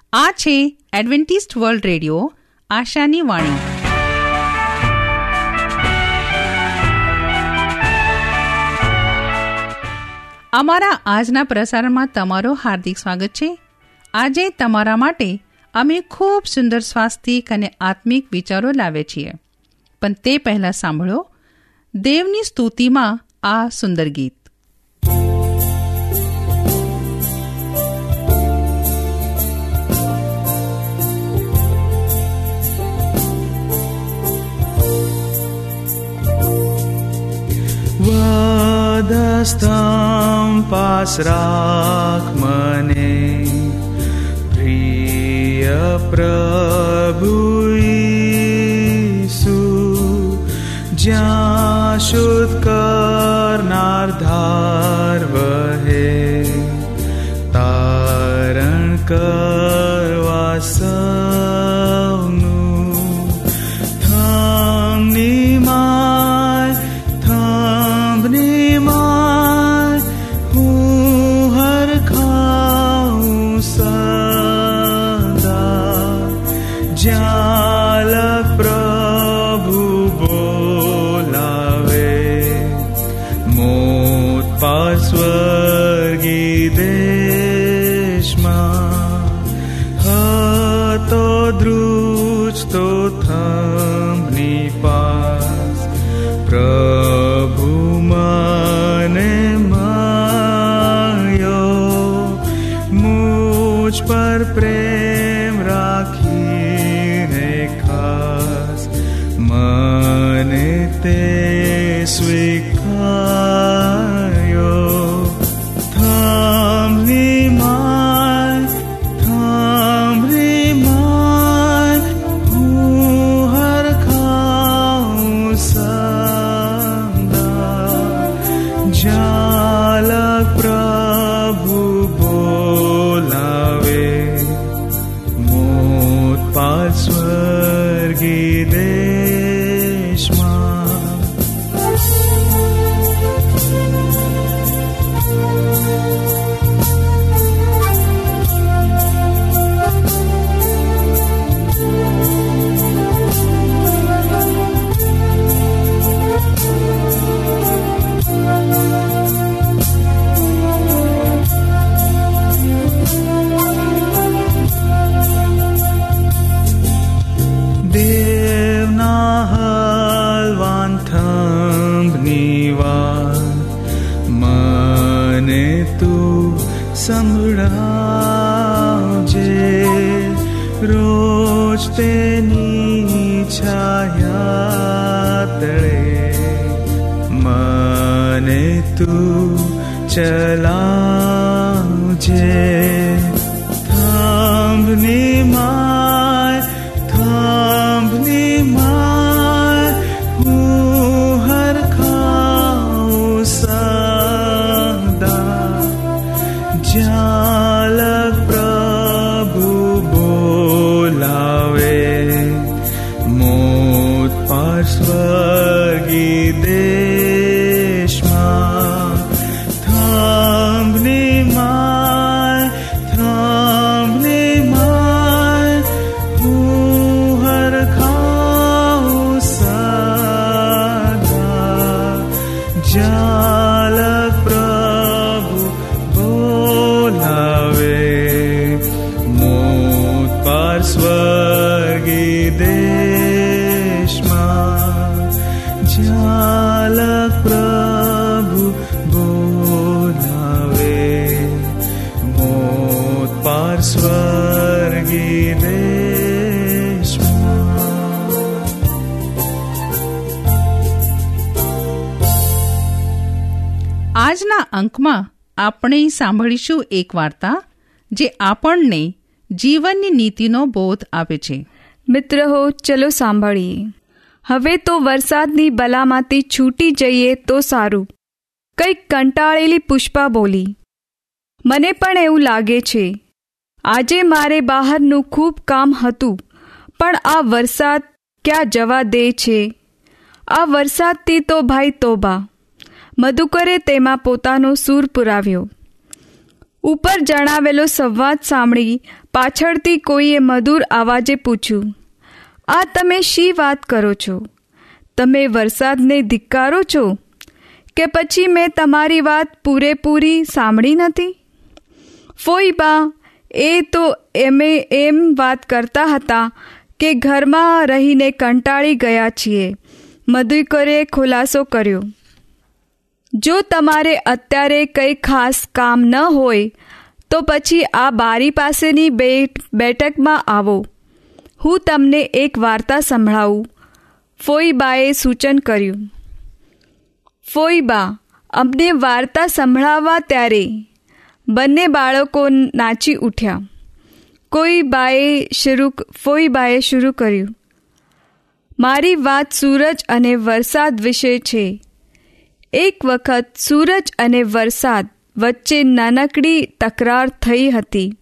આ છે Adventist world radio આશાની વાણી. અમારા આજના પ્રસારણમાં તમારું હાર્દિક સ્વાગત છે. આજે તમારા માટે અમે ખૂબ સુંદર સ્વાસ્થિક અને આત્મિક વિચારો લાવ્યા છીએ. પણ તે પહેલાં સાંભળો દેવની સ્તુતિમાં આ સુંદર ગીત. વાદસ્તંભ પાસ રાખ મને, પ્રિય પ્રભુ ઈસુ, જ્યાં શુદ્ધ કરનાર ધાર વહે, તારણ કરવા સૌનું થમની માય, થંભની માય હું હરખાઉં સદા, જ્યાં પ્રભુ બોલાવે, મોત પાર સ્વર્ગી દેશમાં હતો દ્રુજ તો થંભની પાસ, પ્રભુ મને મળ્યો, મુજ પર પ્રેમ રાખીને ખાસ, મને તે સ્વીકાર્યો. થંભની માય, થંભની માય હું હરખાઉં સદા, જ્યાં પ્રભુ બોલાવે, મોત પાર સ્વર્ગી દેશમાં. દેવના હલવાન થંભની વાત મને તું સંભળાવજે, રોજ તેની છાયા તળે મને તું ચલાવજે. થંભની માય, થંભની માય હું હરખાઉં સદા, જ્યાં પ્રભુ બોલાવે, મોત પાર સ્વર્ગી દેશમાં. થંભની માય, થંભની માય હું હરખાઉં સદા, જ્યાં પ્રભુ બોલાવે, મોત પાર સ્વર્ગી દેશમાં, જ્યાં પ્રભુ બોલાવે, મોત પાર સ્વર્ગી દેશમાં. આજના અંકમાં આપણે સાંભળીશું એક વાર્તા જે આપણને જીવનની નીતિનો બોધ આપે છે. મિત્ર હો, ચલો સાંભળીએ. હવે તો વરસાદની બલામાંથી છૂટી જઈએ તો સારું, કંઈક કંટાળેલી પુષ્પા બોલી. મને પણ એવું લાગે છે. આજે મારે બહારનું ખૂબ કામ હતું, પણ આ વરસાદ ક્યાં જવા દે છે. આ વરસાદથી તો ભાઈ તોબા. મધુકરે તેમાં પોતાનો સૂર પુરાવ્યો. ઉપર જણાવેલો સંવાદ સાંભળી પાછળથી કોઈએ મધુર અવાજે પૂછ્યું, આ તમે શી વાત કરો છો? તમે વરસાદને ધિક્કારો છો કે પછી મેં તમારી વાત પૂરેપૂરી સાંભળી નથી? ફોઈબા એ તો એમ વાત કરતા હતા કે ઘરમાં રહીને કંટાળી ગયા છીએ. મધુકરે ખુલાસો કર્યો. જો તમારે અત્યારે કંઈ ખાસ કામ ન હોય તો પછી આ બારી પાસેની બેઠકમાં આવો, હું તમને એક વાર્તા સંભળાવું, ફોઈબાએ સૂચન કર્યું. ફોઈબા અમને વાર્તા સંભળાવવા ત્યારે બંને બાળકો નાચી ઉઠ્યા. ફોઈબાએ શરૂ કર્યું. મારી વાત સૂરજ અને વરસાદ વિશે છે. એક વખત સૂરજ અને વરસાદ વચ્ચે નાનકડી તકરાર થઈ હતી.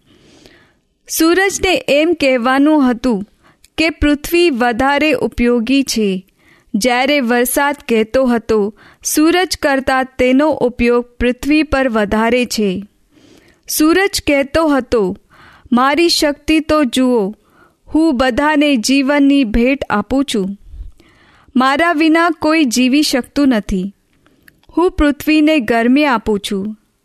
સૂરજને એમ કહેવાનું હતું કે પૃથ્વી વધારે ઉપયોગી છે, જ્યારે વરસાદ કહેતો હતો સૂરજ કરતાં તેનો ઉપયોગ પૃથ્વી પર વધારે છે. સૂરજ કહેતો હતો, મારી શક્તિ તો જુઓ, હું બધાને જીવનની ભેટ આપું છું. મારા વિના કોઈ જીવી શકતું નથી. હું પૃથ્વીને ગરમી આપું છું,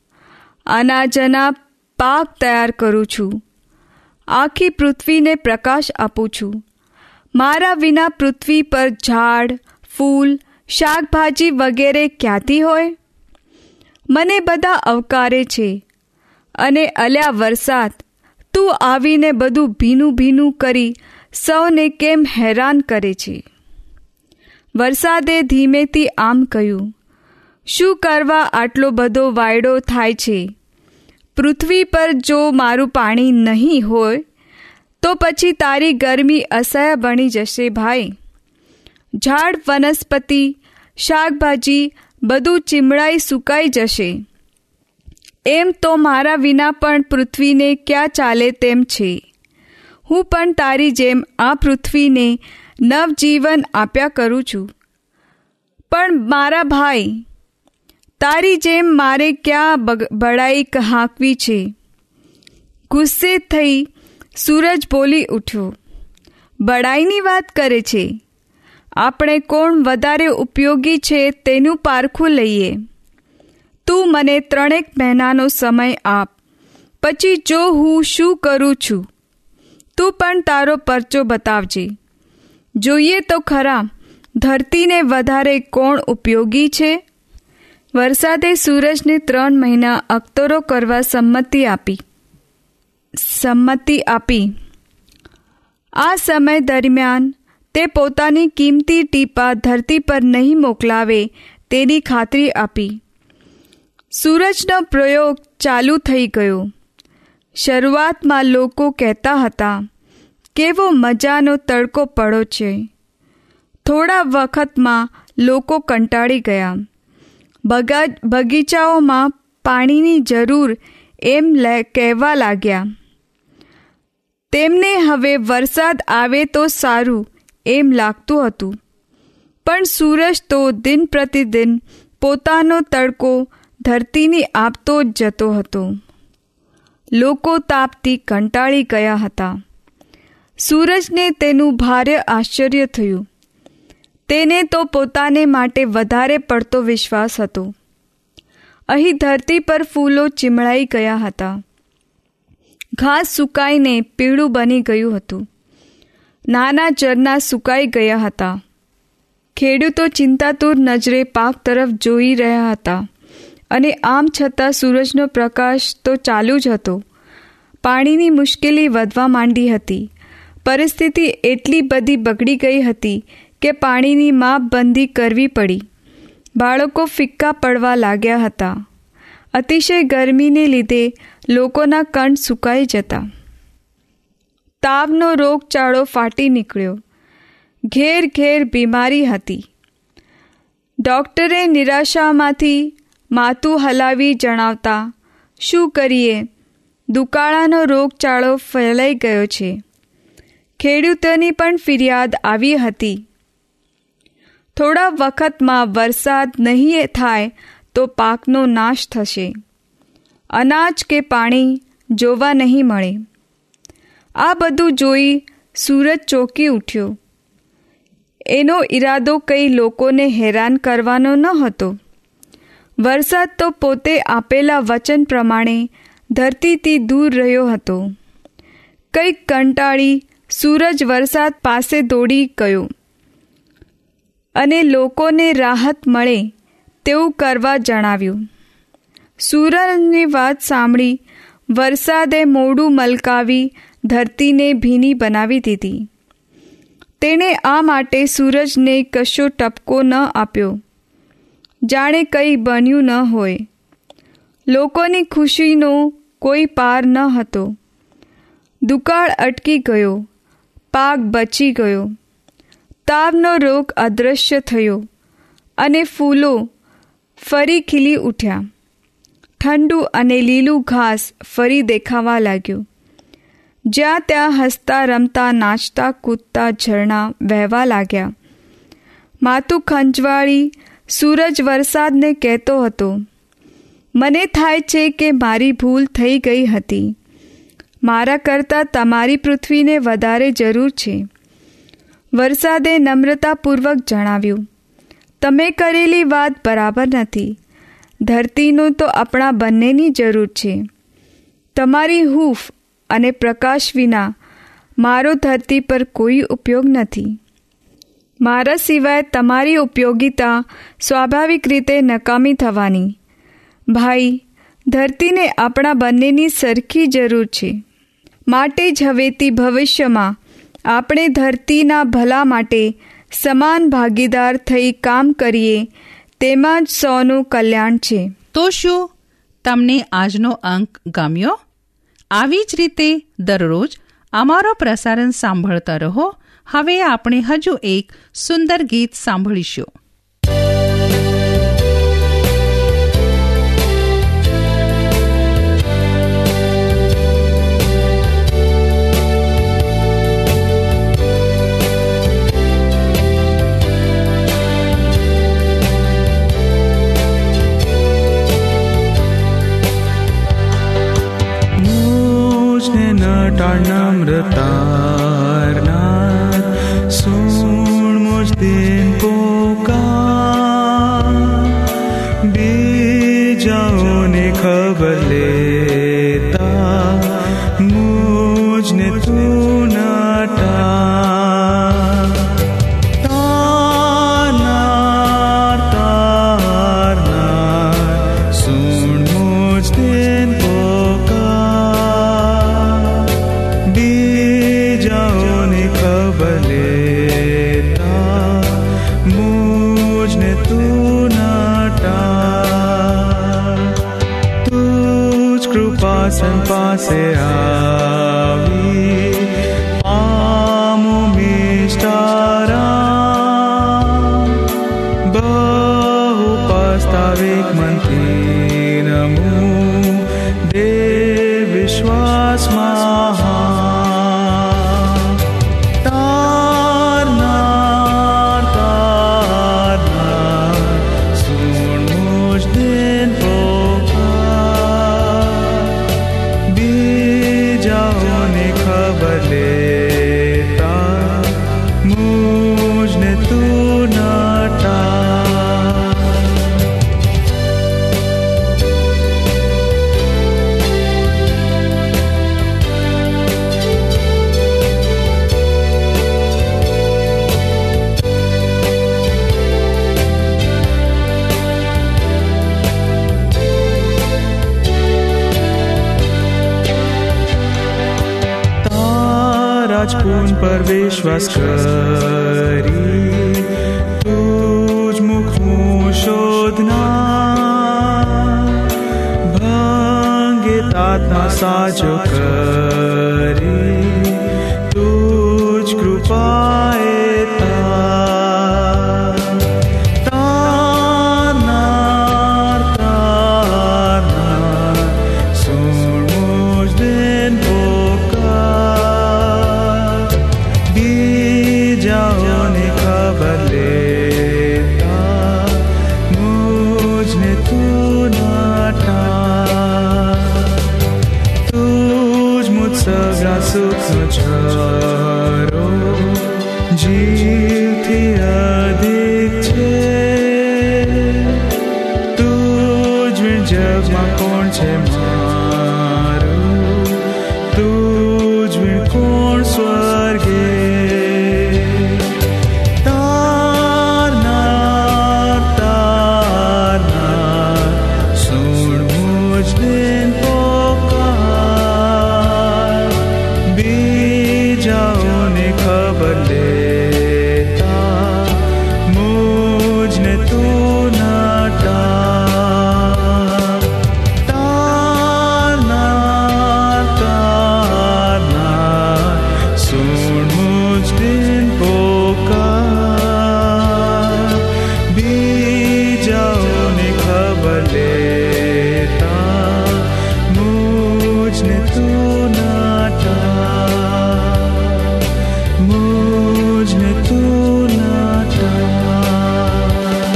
અનાજના પાક તૈયાર કરું છું, આખી પૃથ્વીને પ્રકાશ આપું છું. મારા વિના પૃથ્વી પર ઝાડ, ફૂલ, શાકભાજી વગેરે ક્યાંથી હોય? મને બધા આવકારે છે અને અલ્યા વરસાદ, તું આવીને બધું ભીનું ભીનું કરી સૌને કેમ હેરાન કરે છે? વરસાદે ધીમેથી આમ કહ્યું, શું કરવા આટલો બધો વાયડો થાય છે? પૃથ્વી પર જો મારું પાણી નહીં હોય તો પછી તારી ગરમી અસહ્ય બની જશે ભાઈ. ઝાડ, વનસ્પતિ, શાકભાજી બધું ચીમડાઈ સુકાઈ જશે. એમ તો મારા વિના પણ પૃથ્વીને ક્યાં ચાલે તેમ છે. હું પણ તારી જેમ આ પૃથ્વીને નવજીવન આપ્યા કરું છું. પણ મારા ભાઈ, તારી જેમ મારે ક્યાં બડાઈ હાંકવી છે? ગુસ્સે થઈ સૂરજ બોલી ઉઠ્યો. બડાઈની વાત કરે છે? આપણે કોણ વધારે ઉપયોગી છે તેનું પારખું લઈએ. તું મને 3 મહિનાનો સમય આપ, પછી જો હું શું કરું છું તું પણ તારો પરચો બતાવજે. જોઈએ તો ખરા ધરતીને વધારે કોણ ઉપયોગી છે? વરસાદે સૂરજને 3 મહિના અખતરો કરવા સંમતિ આપી. આ સમય દરમિયાન તે પોતાની કિંમતી ટીપા ધરતી પર નહીં મોકલાવે તેની ખાતરી આપી. સૂરજનો પ્રયોગ ચાલુ થઈ ગયો. શરૂઆતમાં લોકો કહેતા હતા, કેવો મજાનો તડકો પડો છે. થોડા વખતમાં લોકો કંટાળી ગયા. બગીચાઓમાં પાણીની જરૂર એમ કહેવા લાગ્યા. તેમને હવે વરસાદ આવે તો સારું એમ લાગતું હતું. પણ સૂરજ તો દિન પ્રતિદિન પોતાનો તડકો ધરતીને આપતો જ જતો હતો. લોકો તાપથી કંટાળી ગયા હતા. સૂરજને તેનું ભારે આશ્ચર્ય થયું. તેને તો પોતાને માટે વધારે પડતો વિશ્વાસ હતો. અહીં ધરતી પર ફૂલો ચીમળાઈ ગયા હતા. ઘાસ સુકાઈને પીળું બની ગયું હતું. નાના ઝરણા સુકાઈ ગયા હતા. ખેડૂતો ચિંતાતુર નજરે પાક તરફ જોઈ રહ્યા હતા. અને આમ છતાં સૂરજનો પ્રકાશ તો ચાલુ જ હતો. પાણીની મુશ્કેલી વધવા માંડી હતી. પરિસ્થિતિ એટલી બધી બગડી ગઈ હતી કે પાણીની માપબંધી કરવી પડી. બાળકો ફિક્કા પડવા લાગ્યા હતા. અતિશય ગરમીને લીધે લોકોના કંઠ સુકાઈ જતા. તાવનો રોગચાળો ફાટી નીકળ્યો. ઘેર ઘેર બીમારી હતી. ડૉક્ટરે નિરાશામાંથી માથું હલાવી જણાવતા, શું કરીએ, દુકાળાનો રોગચાળો ફેલાઈ ગયો છે. ખેડૂતોની પણ ફરિયાદ આવી હતી. થોડા વખતમાં વરસાદ નહીં થાય તો પાકનો નાશ થશે. અનાજ કે પાણી જોવા નહીં મળે. આ બધું જોઈ સૂરજ ચોંકી ઉઠ્યો. એનો ઈરાદો કંઈ લોકોને હેરાન કરવાનો ન હતો. વરસાદ તો પોતે આપેલા વચન પ્રમાણે ધરતીથી દૂર રહ્યો હતો. કંઈક કંટાળી સૂરજ વરસાદ પાસે દોડી ગયો અને લોકોને રાહત મળે તેવું કરવા જણાવ્યું. સૂરજની વાત સાંભળી વરસાદે મોઢું મલકાવી ધરતીને ભીની બનાવી દીધી. તેણે આ માટે સૂરજને કશો ટપકો ન આપ્યો, જાણે કંઈ બન્યું ન હોય. લોકોની ખુશીનો કોઈ પાર ન હતો. દુકાળ અટકી ગયો, પાક બચી ગયો, તાવનો રોગ અદૃશ્ય થયો અને ફૂલો ફરી ખીલી ઉઠ્યા. ઠંડુ અને લીલું ઘાસ ફરી દેખાવા લાગ્યું. જ્યાં ત્યાં હસતા રમતા નાચતા કૂદતા ઝરણા વહેવા લાગ્યા. માથું ખંજવાળી સૂરજ વરસાદને કહેતો હતો, મને થાય છે કે મારી ભૂલ થઈ ગઈ હતી. મારા કરતાં તમારી પૃથ્વીને વધારે જરૂર છે. વરસાદે નમ્રતાપૂર્વક જણાવ્યું, તમે કરેલી વાત બરાબર નથી. ધરતીનો તો આપણા બંનેની જરૂર છે. તમારી હૂંફ અને પ્રકાશ વિના મારો ધરતી પર કોઈ ઉપયોગ નથી. મારા સિવાય તમારી ઉપયોગિતા સ્વાભાવિક રીતે નકામી થવાની. ભાઈ, ધરતીને આપણા બંનેની સરખી જરૂર છે. માટે જ હવેથી ભવિષ્યમાં આપણે ધરતીના ભલા માટે સમાન ભાગીદાર થઈ કામ કરીએ, તેમાં જ સૌનું કલ્યાણ છે. તો શું તમને આજનો અંક ગમ્યો? આવી જ રીતે દરરોજ અમારો પ્રસારણ સાંભળતા રહો. હવે આપણે હજુ એક સુંદર ગીત સાંભળીશું. नम्रतारनाथ सुन मुझ दिन पुकार, बीजाओं ने खबर लेता मुझने तू नटा. तारनाथ तारनाथ सुन मुझ दिन सन पासे आवी पामो मिष्टाराम, बहु पस्ताविक मनથી નમું દેવ વિશ્વાસ મહાન. તારનાથ તારનાથ સુન મુझ દિન खबर लेता मुझने तू नटा. રાજપૂન પર વિશ્વાસ કરી તુજ મુખનું શોધનાર, ભાંગે તાતના સાજો કરી તુજ કૃપાએ તાર. તારનાથ તારનાથ સુન મુझ દિન खबर लेता मुझने तू नटा. ઝરો જીવથી અધિક છે. તુજ જગમાં કોણ છે મારું, તુજ કોણ સ્વર્ગે. તારનાર તારનાર સુણ મુજ દિન પોકાર. બીજાઓને ખબર લેતા મુજને તું ના ટાળ. તારનાર તારનાર સુણ મુજ દિન પોકાર. બીજાઓને ખબર લેતા મુજને તું ના ટાળ. મુજને તું ના ટાળ.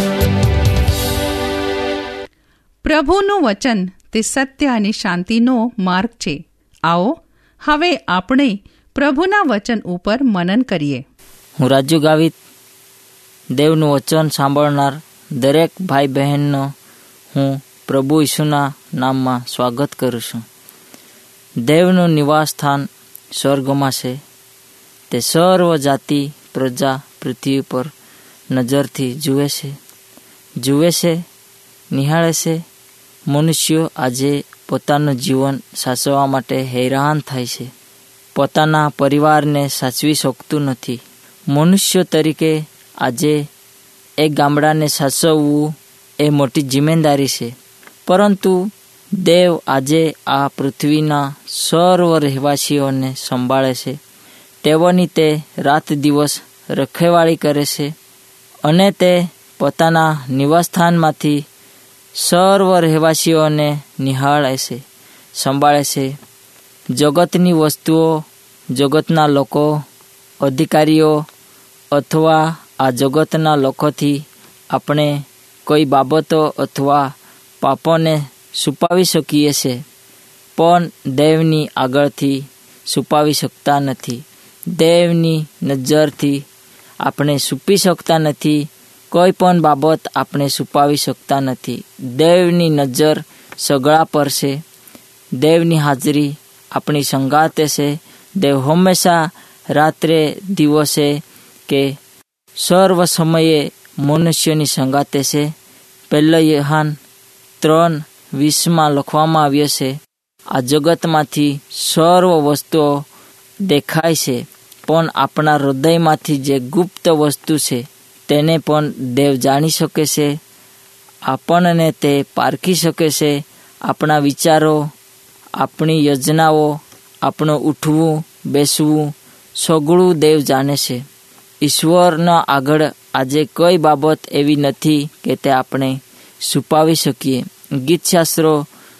પ્રભુનું વચન તે સત્ય અને શાંતિનો માર્ગ છે. આવો હવે આપણે પ્રભુના વચન ઉપર મનન કરીએ. હું રાજુ ગાવિત દેવનું વચન સાંભળનાર દરેક ભાઈ બહેનનો હું પ્રભુ ઈસુના નામમાં સ્વાગત કરું છું. દેવનું નિવાસ સ્થાન સ્વર્ગમાં છે. તે સર્વ જાતિ પ્રજા પૃથ્વી પર નજરથી જુએ છે, નિહાળે છે. મનુષ્યો આજે પોતાનું જીવન સાચવવા માટે હેરાન થાય છે. પોતાના પરિવારને સાચવી શકતું નથી. મનુષ્ય તરીકે આજે એક ગામડાને સાચવવું એ મોટી જિમ્મેદારી છે. પરંતુ દેવ આજે આ પૃથ્વીના સર્વ રહેવાસીઓને સંભાળે છે. તેઓની તે રાત દિવસ રખેવાળી કરે છે અને તે પોતાના નિવાસસ્થાનમાંથી સર્વ રહેવાસીઓને નિહાળે છે, સંભાળે છે. જગતની વસ્તુઓ, જગતના લોકો, અધિકારીઓ અથવા આ જગતના લોકોથી આપણે કોઈ બાબતો અથવા પાપોને છુપાવી શકીએ છીએ, પણ દેવની આગળથી છુપાવી શકતા નથી. દેવની નજરથી આપણે છુપી શકતા નથી. કોઈ પણ બાબત આપણે છુપાવી શકતા નથી. દેવની નજર સગળા પર છે. દેવની હાજરી આપણી સંગાતે છે. દેવ હંમેશા રાત્રે દિવસે કે સર્વ સમયે મનુષ્યની સંગાતે છે. 1 યોહાન 3:20 લખવામાં આવ્યો છે, આ જગતમાંથી સર્વ વસ્તુઓ દેખાય છે, પણ આપણા હૃદયમાંથી જે ગુપ્ત વસ્તુ છે તેને પણ દેવ જાણી શકે છે. આપણને તે પારખી શકે છે. આપણા વિચારો, આપણી યોજનાઓ, આપણું ઉઠવું બેસવું સગળું દેવ જાણે છે. ઈશ્વરના આગળ આજે કોઈ બાબત એવી નથી કે તે આપણે છુપાવી શકીએ. ગીતશાસ્ત્રો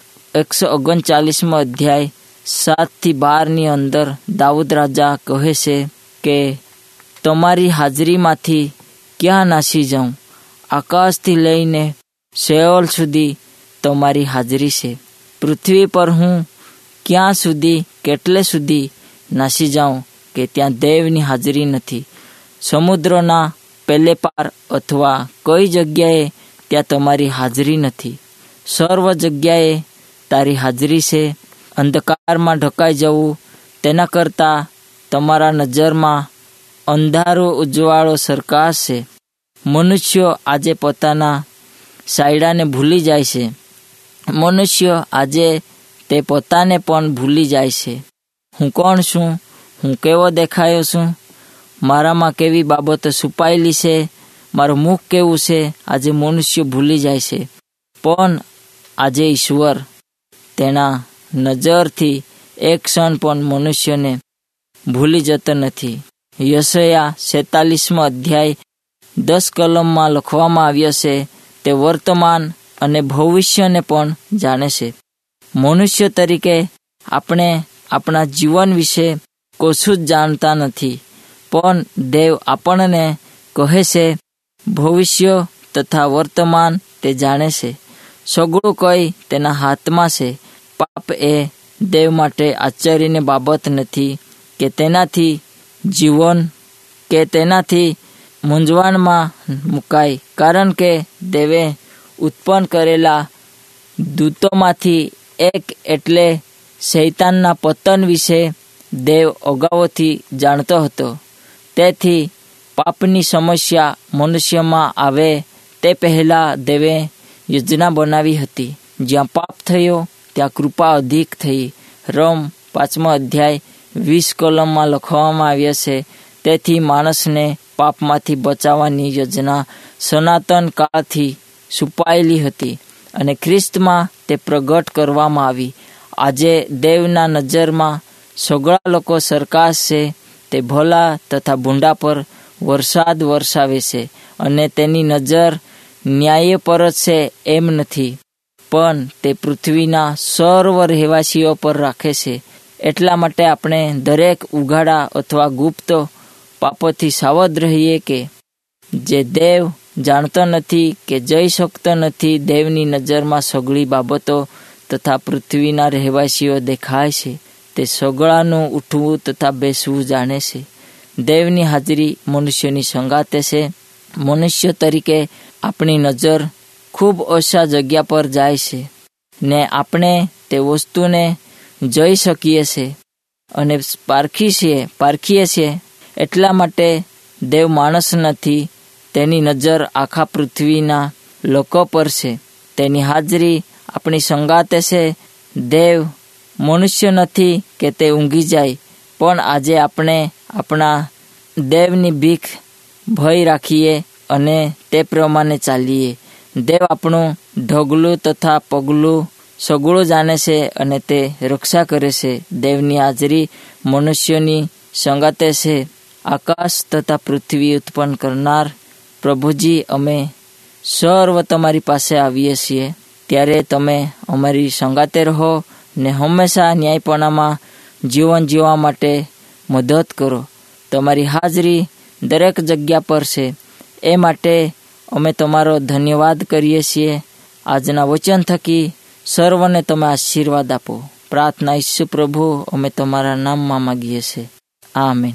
139 અધ્યાય 7-12 અંદર દાઉદ રાજા કહે છે કે તમારી હાજરીમાંથી ક્યાં નાસી જાઉં? આકાશથી લઈને શેઓલ સુધી તમારી હાજરી છે. પૃથ્વી પર હું ક્યાં સુધી, કેટલે સુધી નાસી જાઉં કે ત્યાં દેવની હાજરી નથી? સમુદ્રના પેલે પાર અથવા કોઈ જગ્યાએ ત્યાં તમારી હાજરી નથી. સર્વ જગ્યાએ તારી હાજરી છે. અંધકારમાં ઢકાઈ જવું તેના કરતાં તમારા નજરમાં અંધારો ઉજવાળો સરકાશ છે. મનુષ્યો આજે પોતાના સાયડાને ભૂલી જાય છે. મનુષ્યો આજે તે પોતાને પણ ભૂલી જાય છે. હું કોણ છું? હું કેવો દેખાયો છું? મારામાં કેવી બાબતો છુપાયેલી છે? મારું મુખ કેવું છે? આજે મનુષ્ય ભૂલી જાય છે. પણ આજે ઈશ્વર તેના નજરથી એક ક્ષણ પણ મનુષ્યને ભૂલી જતો નથી. યશયા 46 અધ્યાય 10 કલમમાં લખવામાં આવ્યો છે, તે વર્તમાન અને ભવિષ્યને પણ જાણે છે. મનુષ્ય તરીકે આપણે આપણા જીવન વિશે કશું જ જાણતા નથી, પણ દેવ આપણને કહે છે ભવિષ્ય તથા વર્તમાન તે જાણે છે. સગળું કંઈ તેના હાથમાં છે. પાપ એ દેવ માટે આશ્ચર્યની બાબત નથી. કે તેનાથી મૂંઝવણમાં મુકાય, કારણ કે દેવે ઉત્પન્ન કરેલા દૂતોમાંથી એક એટલે શૈતાનના પતન વિશે દેવ અગાઉથી જાણતો હતો. તેથી પાપની સમસ્યા મનુષ્યમાં આવે તે પહેલાં દેવે યોજના બનાવી હતી. જ્યાં પાપ થયો ત્યાં કૃપા અધિક થઈ. રોમ 5 અધ્યાય 20 કલમમાં લખવામાં આવ્યા છે. તેથી માણસને પાપમાંથી બચાવવાની યોજના સનાતન કાળથી છુપાયેલી હતી અને ખ્રિસ્તમાં તે પ્રગટ કરવામાં આવી. આજે દેવના નજરમાં સગળા લોકો સરકાશ છે. તે ભલા તથા ભૂંડા પર વરસાદ વરસાવે છે અને તેની નજર ન્યાય પર જ છે એમ નથી, પણ તે પૃથ્વીના સર્વ રહેવાસીઓ પર રાખે છે. એટલા માટે આપણે દરેક ઉઘાડા અથવા ગુપ્ત પાપોથી સાવધ રહીએ કે જે દેવ જાણતો નથી કે જઈ શકતો નથી. દેવની નજરમાં સઘળી બાબતો તથા પૃથ્વીના રહેવાસીઓ દેખાય છે. તે સગળાનું ઉઠવું તથા બેસવું જાણે છે. દેવની હાજરી મનુષ્યની સંગાતે છે. મનુષ્ય તરીકે આપણી નજર ખૂબ ઓછા જગ્યા પર જાય છે ને આપણે તે વસ્તુને જોઈ શકીએ છીએ અને પારખીએ છીએ. એટલા માટે દેવ માણસ નથી, તેની નજર આખા પૃથ્વીના લોકો પર છે. તેની હાજરી આપણી સંગાતે છે. દેવ મનુષ્ય નથી કે તે ઊંઘી જાય, પણ આજે આપણે આપણા દેવની ભીખ ભય રાખીએ અને તે પ્રમાણે ચાલીએ. દેવ આપણું ઢગલું તથા પગલું સગળું જાણે છે અને તે રક્ષા કરે છે. દેવની હાજરી મનુષ્યની સંગાતે છે. આકાશ તથા પૃથ્વી ઉત્પન્ન કરનાર પ્રભુજી, અમે સર્વ તમારી પાસે આવીએ છીએ. ત્યારે તમે અમારી સંગાતે રહો ને હંમેશા ન્યાયપણામાં જીવન જીવવા માટે મદદ કરો. તમારી હાજરી દરેક જગ્યા પર છે, એ માટે અમે તમારો ધન્યવાદ કરીએ છીએ. આજના વચન થકી સર્વને તમે આશીર્વાદ આપો. પ્રાર્થના ઈસુ પ્રભુ અમે તમારા નામમાં માગીએ છીએ. આમીન.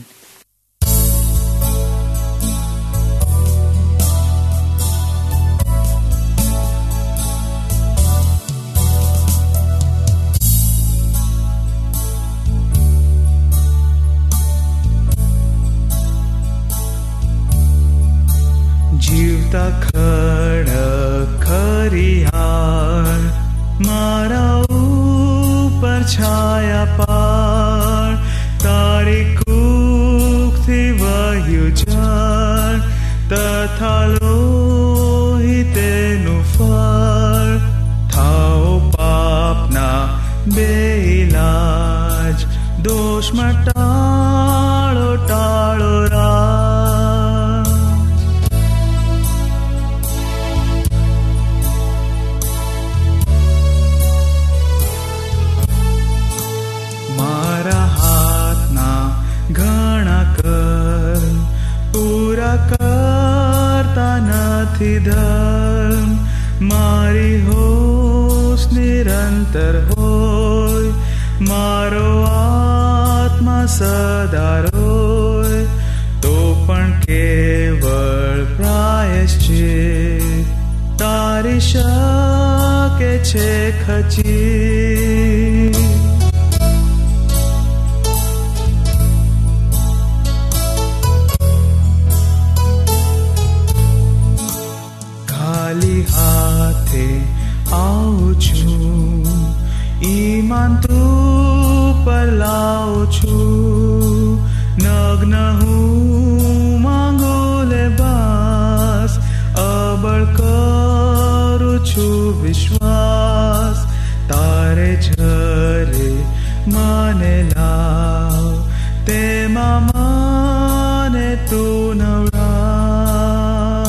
જીવતા ખરિયાર મારા ઉપર છાયા પાર, તારી કુખથી વહ્યું જળ તથા લોહી તેનું ફળ. થાઓ પાપના બે ઇલાજ, દોષમાં ટાળો રાજ. ઘણા કર પૂરા કરતા નથી ધર્મ, મારી હોશ નિરંતર હોય, મારો આત્મા સદા રોય. તો પણ કેવળ પ્રાયશ્ચિત તારી શકે છે ખચી. હાથે આવું છું, ઈમાન તું પર લાવું છું. નગ્ન હું માંગુ લેબાસ, અબળ કરું છું વિશ્વાસ. તારે ઝરે મને લાવ, તેમાં મને તું નવડાવ.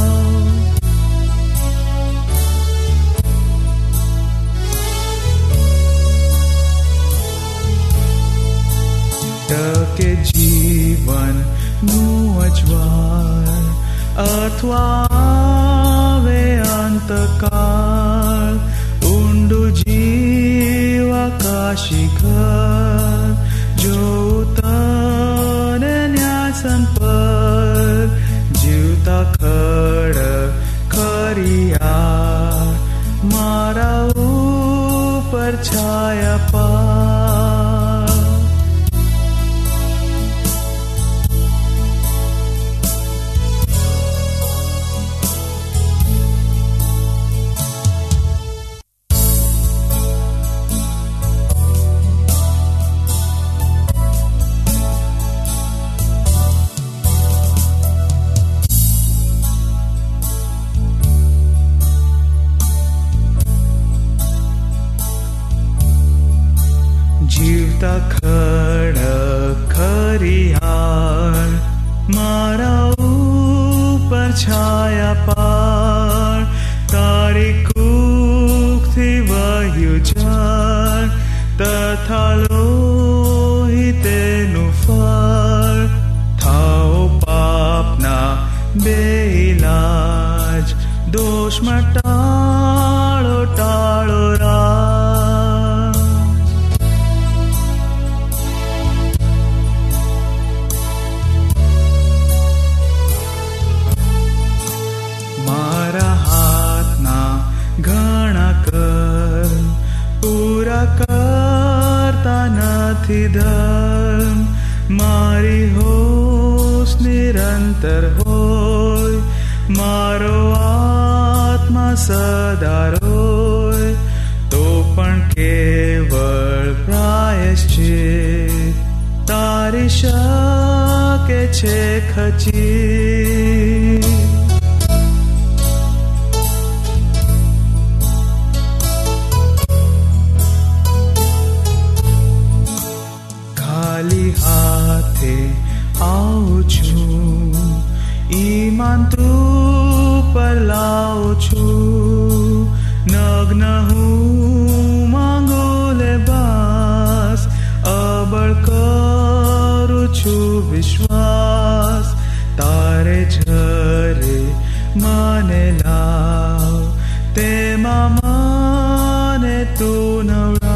કે જીવન નું અજવાળ અથવા આવે અંતકાળ, ઊંડું જીવ આકાશી ઘર જો परछाया पार। जीवता खड़क खरियार मारा ऊपर छाया पार। तारी कूखથી વહ્યું ઝાર તથા લોહી તેનું ફળ। થાઓ પાપના બે ઇલાજ દોષમાં ટાળો ટાળો રાજ। ઘણા કર પૂરા કરતા નથી ધર્મ। મારી હોશ નિરંતર હોય મારો આત્મા સદા રોય। તો પણ કેવળ પ્રાયશ્ચિત તારી શકે છે ખચી। ખાલી હાથે આવું છું ઈમાન તું પર લાવું છું। નગ્ન હું માંગુ લેબાસ અબળ કરું છું વિશ્વાસ। તારે ઝરે મને લાવ તેમાં મને તું નવડાવ।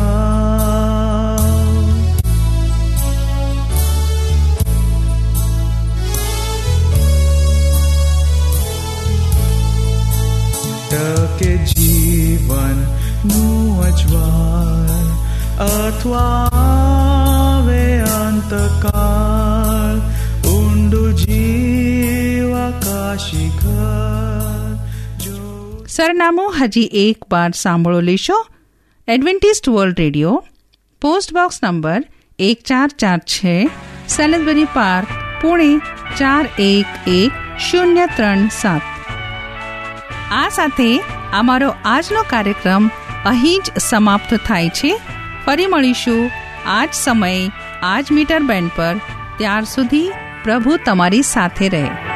કે જીવન નું અજવાળ અથવા આવે અંતકાળ। ઊંડું જીવ આકાશી ઘર જો। સરનામું હજી એક બાર સાંભળો લેશો। Adventist world radio, post box number 1446, Salisbury park, Pune 411037। આ સાથે અમારો આજનો કાર્યક્રમ અહીં જ સમાપ્ત થાય છે। ફરી મળીશું આજ સમયે આજ મીટર બેન્ડ પર। ત્યાર સુધી પ્રભુ તમારી સાથે રહે।